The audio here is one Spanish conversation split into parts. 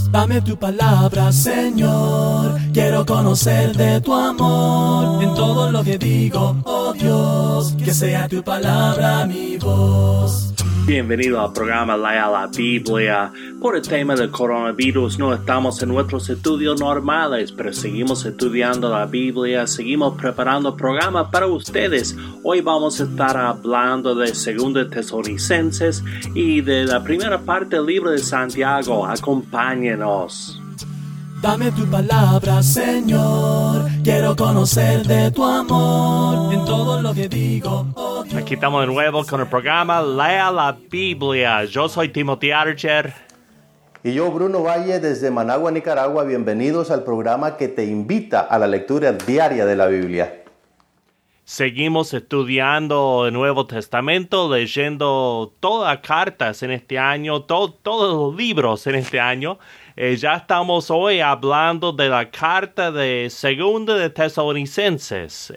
Dame tu palabra, Señor, quiero conocer de tu amor. En todo lo que digo, oh Dios, que sea tu palabra mi voz. Bienvenido al programa Lea la Biblia. Por el tema del coronavirus no estamos en nuestros estudios normales, pero seguimos estudiando la Biblia, seguimos preparando programas para ustedes. Hoy vamos a estar hablando de 2 Tesalonicenses y de la primera parte del libro de Santiago. Acompáñenos. Dame tu palabra, Señor, quiero conocer de tu amor. En todo lo que digo, oh Dios. Aquí estamos de nuevo con el programa Lea la Biblia. Yo soy Timothy Archer. Y yo, Bruno Valle, desde Managua, Nicaragua. Bienvenidos al programa que te invita a la lectura diaria de la Biblia. Seguimos estudiando el Nuevo Testamento, leyendo todas las cartas en este año, todos los libros en este año. Ya estamos hoy hablando de la carta de 2 de Tesalonicenses.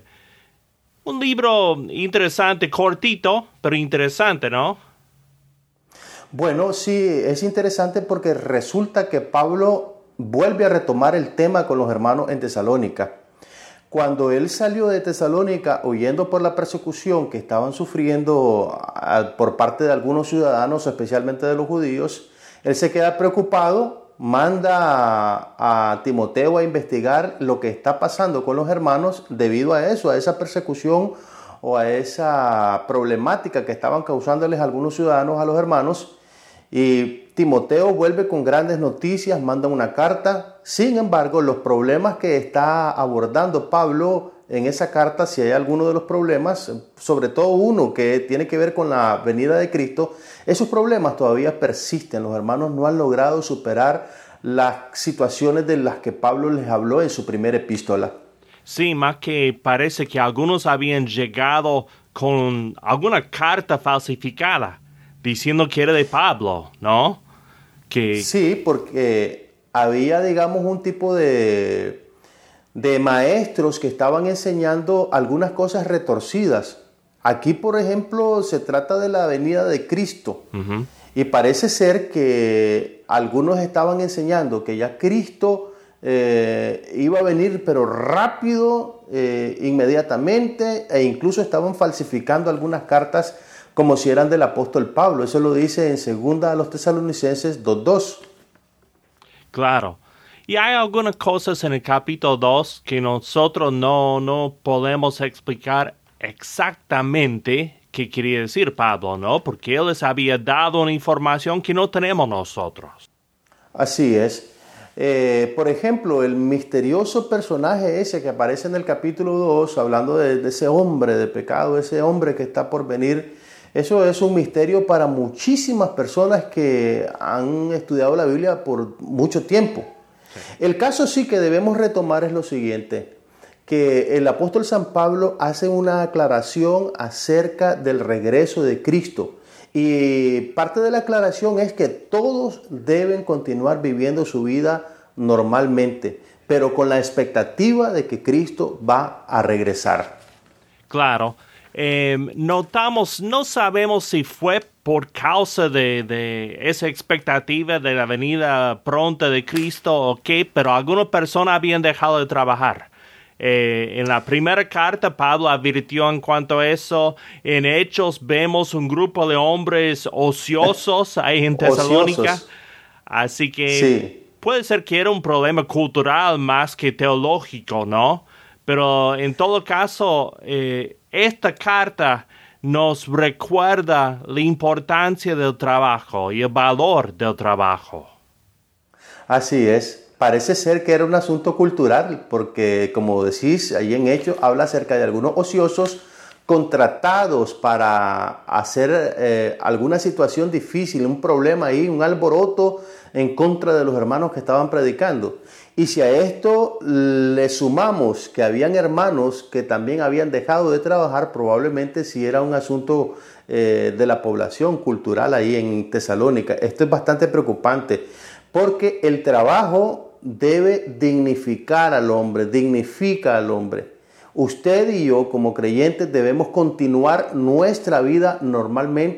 Un libro interesante, cortito, pero interesante, ¿no? Bueno, sí, es interesante porque resulta que Pablo vuelve a retomar el tema con los hermanos en Tesalónica. Cuando él salió de Tesalónica huyendo por la persecución que estaban sufriendo por parte de algunos ciudadanos, especialmente de los judíos, él se queda preocupado, manda a Timoteo a investigar lo que está pasando con los hermanos debido a eso, a esa persecución o a esa problemática que estaban causándoles algunos ciudadanos a los hermanos. Y Timoteo vuelve con grandes noticias, manda una carta. Sin embargo, los problemas que está abordando Pablo en esa carta, si hay alguno de los problemas, sobre todo uno que tiene que ver con la venida de Cristo, esos problemas todavía persisten. Los hermanos no han logrado superar las situaciones de las que Pablo les habló en su primera epístola. Sí, más que parece que algunos habían llegado con alguna carta falsificada, diciendo que era de Pablo, ¿no? Sí, porque había, digamos, un tipo de maestros que estaban enseñando algunas cosas retorcidas. Aquí, por ejemplo, se trata de la venida de Cristo. Uh-huh. Y parece ser que algunos estaban enseñando que ya Cristo iba a venir, pero rápido, inmediatamente, e incluso estaban falsificando algunas cartas como si eran del apóstol Pablo. Eso lo dice en 2 a los Tesalonicenses 2:2. Claro. Y hay algunas cosas en el capítulo 2 que nosotros no podemos explicar exactamente qué quería decir Pablo, ¿no? Porque él les había dado una información que no tenemos nosotros. Así es. Por ejemplo, el misterioso personaje ese que aparece en el capítulo 2, hablando de ese hombre de pecado, ese hombre que está por venir, eso es un misterio para muchísimas personas que han estudiado la Biblia por mucho tiempo. Sí. El caso sí que debemos retomar es lo siguiente, que el apóstol San Pablo hace una aclaración acerca del regreso de Cristo. Y parte de la aclaración es que todos deben continuar viviendo su vida normalmente, pero con la expectativa de que Cristo va a regresar. Claro. No sabemos si fue por causa de esa expectativa de la venida pronta de Cristo o qué, pero algunas personas habían dejado de trabajar. En la primera carta, Pablo advirtió en cuanto a eso. En Hechos vemos un grupo de hombres ociosos ahí en Tesalónica. Así que sí, puede ser que era un problema cultural más que teológico, ¿no? Pero en todo caso, esta carta nos recuerda la importancia del trabajo y el valor del trabajo. Así es. Parece ser que era un asunto cultural, porque como decís, ahí en Hechos habla acerca de algunos ociosos contratados para hacer alguna situación difícil, un problema ahí, un alboroto en contra de los hermanos que estaban predicando. Y si a esto le sumamos que habían hermanos que también habían dejado de trabajar, probablemente sí era un asunto de la población cultural ahí en Tesalónica. Esto es bastante preocupante, porque el trabajo debe dignificar al hombre, dignifica al hombre. Usted y yo, como creyentes, debemos continuar nuestra vida normalmente,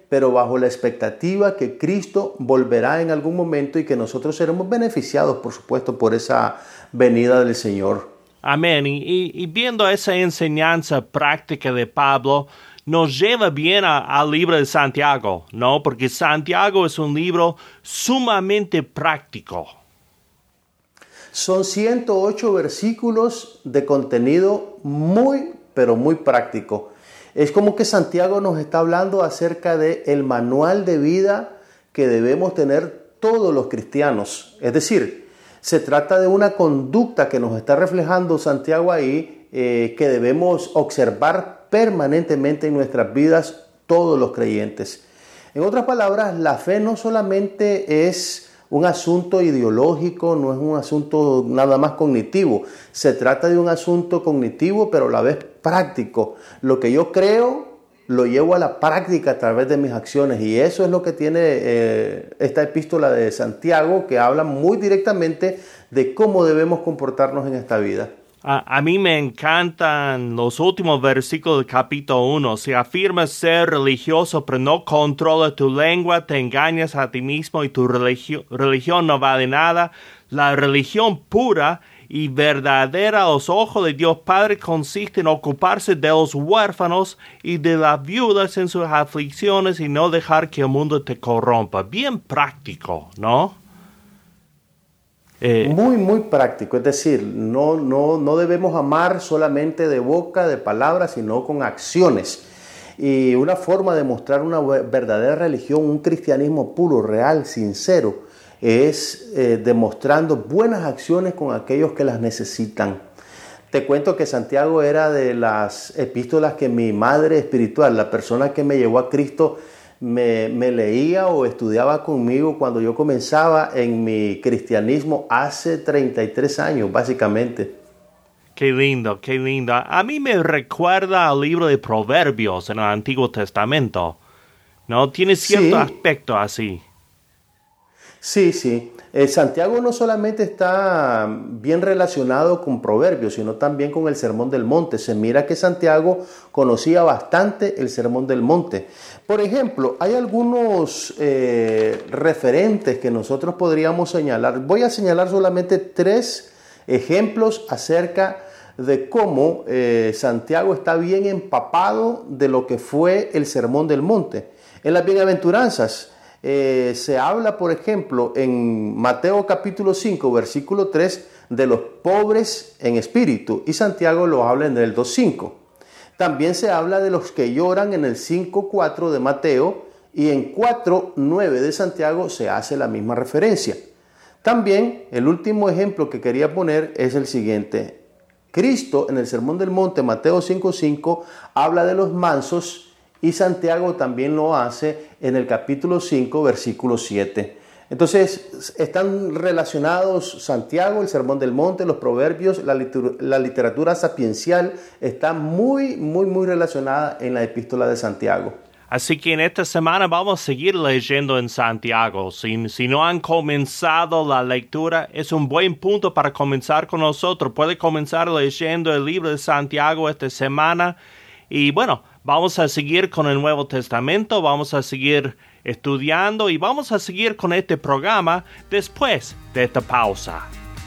pero bajo la expectativa que Cristo volverá en algún momento y que nosotros seremos beneficiados, por supuesto, por esa venida del Señor. Amén. Y viendo esa enseñanza práctica de Pablo, nos lleva bien al libro de Santiago, ¿no? Porque Santiago es un libro sumamente práctico. Son 108 versículos de contenido muy, pero muy práctico. Es como que Santiago nos está hablando acerca del manual de vida que debemos tener todos los cristianos. Es decir, se trata de una conducta que nos está reflejando Santiago ahí, que debemos observar permanentemente en nuestras vidas todos los creyentes. En otras palabras, la fe no solamente es un asunto ideológico, no es un asunto nada más cognitivo. Se trata de un asunto cognitivo, pero a la vez práctico. Lo que yo creo lo llevo a la práctica a través de mis acciones, y eso es lo que tiene esta epístola de Santiago, que habla muy directamente de cómo debemos comportarnos en esta vida. A mí me encantan los últimos versículos del capítulo 1. Si afirmas ser religioso pero no controlas tu lengua, te engañas a ti mismo y tu religión no vale nada. La religión pura y verdadera a los ojos de Dios Padre consiste en ocuparse de los huérfanos y de las viudas en sus aflicciones y no dejar que el mundo te corrompa. Bien práctico, ¿no? Muy, muy práctico. Es decir, no debemos amar solamente de boca, de palabras, sino con acciones. Y una forma de mostrar una verdadera religión, un cristianismo puro, real, sincero, es demostrando buenas acciones con aquellos que las necesitan. Te cuento que Santiago era de las epístolas que mi madre espiritual, la persona que me llevó a Cristo, me leía o estudiaba conmigo cuando yo comenzaba en mi cristianismo hace 33 años, básicamente. Qué lindo, qué lindo. A mí me recuerda al libro de Proverbios en el Antiguo Testamento, ¿no? Tiene cierto aspecto así. Sí. Santiago no solamente está bien relacionado con Proverbios, sino también con el Sermón del Monte. Se mira que Santiago conocía bastante el Sermón del Monte. Por ejemplo, hay algunos referentes que nosotros podríamos señalar. Voy a señalar solamente 3 ejemplos acerca de cómo Santiago está bien empapado de lo que fue el Sermón del Monte. En las bienaventuranzas, se habla, por ejemplo, en Mateo capítulo 5, versículo 3, de los pobres en espíritu, y Santiago lo habla en el 2.5. También se habla de los que lloran en el 5.4 de Mateo, y en 4.9 de Santiago se hace la misma referencia. También el último ejemplo que quería poner es el siguiente. Cristo en el Sermón del Monte, Mateo 5.5, habla de los mansos, y Santiago también lo hace en el capítulo 5, versículo 7. Entonces, están relacionados Santiago, el Sermón del Monte, los Proverbios, la literatura sapiencial está muy, muy, muy relacionada en la epístola de Santiago. Así que en esta semana vamos a seguir leyendo en Santiago. Si no han comenzado la lectura, es un buen punto para comenzar con nosotros. Puede comenzar leyendo el libro de Santiago esta semana. Y bueno, vamos a seguir con el Nuevo Testamento, vamos a seguir estudiando y vamos a seguir con este programa después de esta pausa.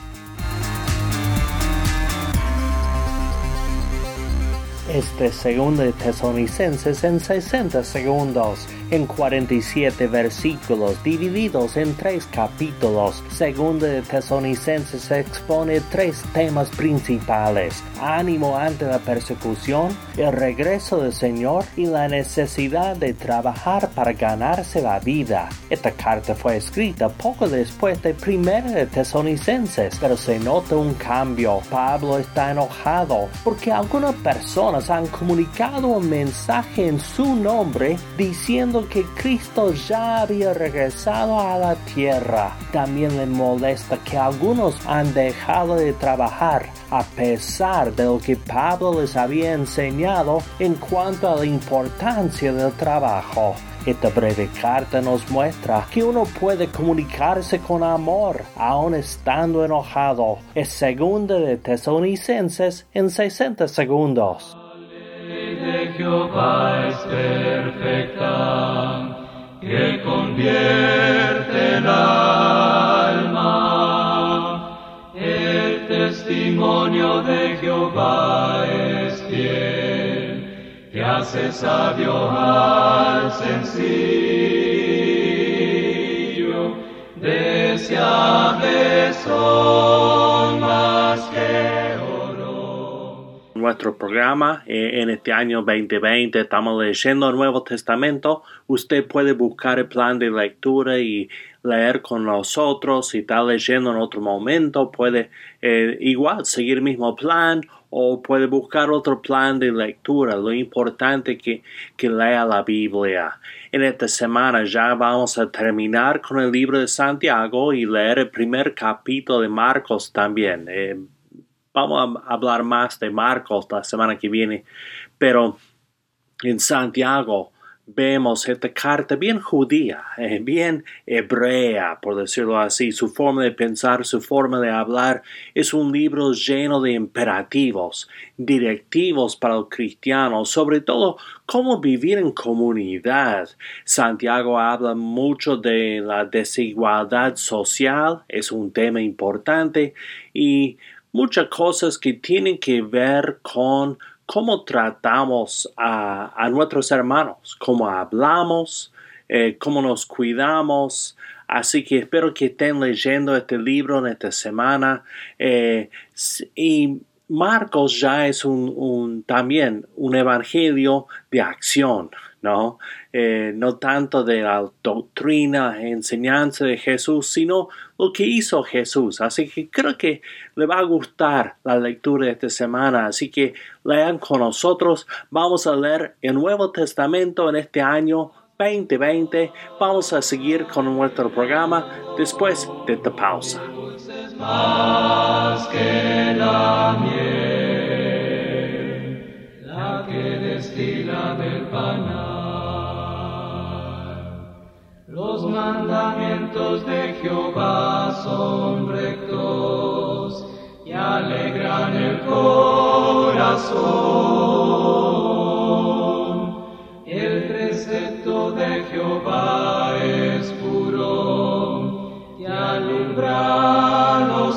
Este segundo de Tesalonicenses en 60 segundos, en 47 versículos divididos en 3 capítulos. Segundo de Tesalonicenses expone 3 temas principales: ánimo ante la persecución, el regreso del Señor y la necesidad de trabajar para ganarse la vida. Esta carta fue escrita poco después de Primera de Tesalonicenses, pero se nota un cambio. Pablo está enojado porque algunas personas han comunicado un mensaje en su nombre diciendo que Cristo ya había regresado a la tierra. También le molesta que algunos han dejado de trabajar a pesar de lo que Pablo les había enseñado en cuanto a la importancia del trabajo. Esta breve carta nos muestra que uno puede comunicarse con amor aun estando enojado. Es segunda de Tesalonicenses en 60 segundos. Jehová es perfecta, que convierte el alma. El testimonio de Jehová es fiel, que hace sabio al sencillo. Deseables son más que oro. Nuestro programa en este año 2020 estamos leyendo el Nuevo Testamento. Usted puede buscar el plan de lectura y leer con nosotros. Si está leyendo en otro momento, puede igual seguir el mismo plan o puede buscar otro plan de lectura. Lo importante es que lea la Biblia. En esta semana ya vamos a terminar con el libro de Santiago y leer el primer capítulo de Marcos también. Vamos a hablar más de Marcos la semana que viene, pero en Santiago vemos esta carta bien judía, bien hebrea, por decirlo así. Su forma de pensar, su forma de hablar es un libro lleno de imperativos, directivos para los cristianos, sobre todo cómo vivir en comunidad. Santiago habla mucho de la desigualdad social, es un tema importante, y muchas cosas que tienen que ver con cómo tratamos a nuestros hermanos, cómo hablamos, cómo nos cuidamos. Así que espero que estén leyendo este libro en esta semana. Y Marcos ya es también un evangelio de acción, ¿no? No tanto de la doctrina, enseñanza de Jesús, sino lo que hizo Jesús. Así que creo que le va a gustar la lectura de esta semana. Así que lean con nosotros. Vamos a leer el Nuevo Testamento en este año 2020. Vamos a seguir con nuestro programa después de esta pausa. Más que la miel, la que destila del panal. Los mandamientos de Jehová son rectos y alegran el corazón. El precepto de Jehová es puro y alumbra los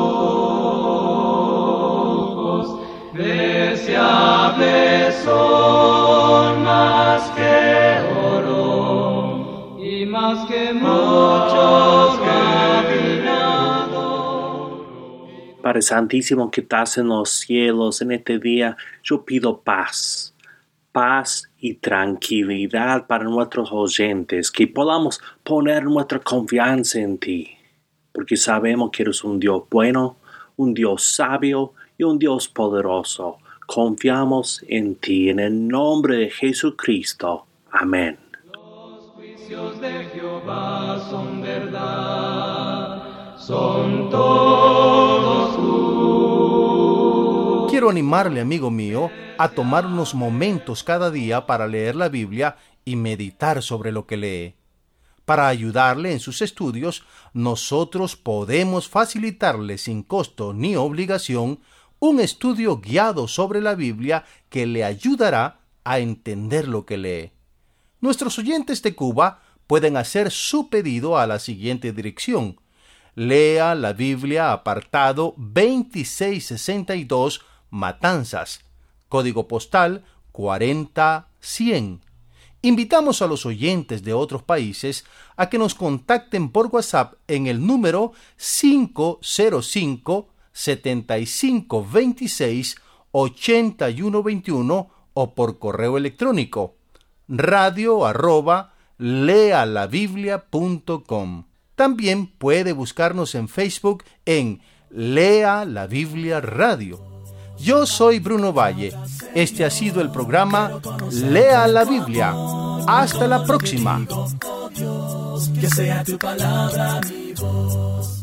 ojos. Deseables son más que oro y más que muchos refinados. Padre Santísimo que estás en los cielos, en este día yo pido paz y tranquilidad para nuestros oyentes, que podamos poner nuestra confianza en ti, porque sabemos que eres un Dios bueno, un Dios sabio y un Dios poderoso. Confiamos en ti, en el nombre de Jesucristo. Amén. Los juicios de Jehová son verdad, son todos justos. Quiero animarle, amigo mío, a tomar unos momentos cada día para leer la Biblia y meditar sobre lo que lee. Para ayudarle en sus estudios, nosotros podemos facilitarle sin costo ni obligación un estudio guiado sobre la Biblia que le ayudará a entender lo que lee. Nuestros oyentes de Cuba pueden hacer su pedido a la siguiente dirección: Lea la Biblia, apartado 2662, Matanzas, código postal 40100. Invitamos a los oyentes de otros países a que nos contacten por WhatsApp en el número 505-7526-8121 o por correo electrónico radio@lealabiblia.com. También puede buscarnos en Facebook en Lea la Biblia Radio. Yo soy Bruno Valle. Este ha sido el programa Lea la Biblia. Hasta la próxima. Que sea tu palabra mi voz.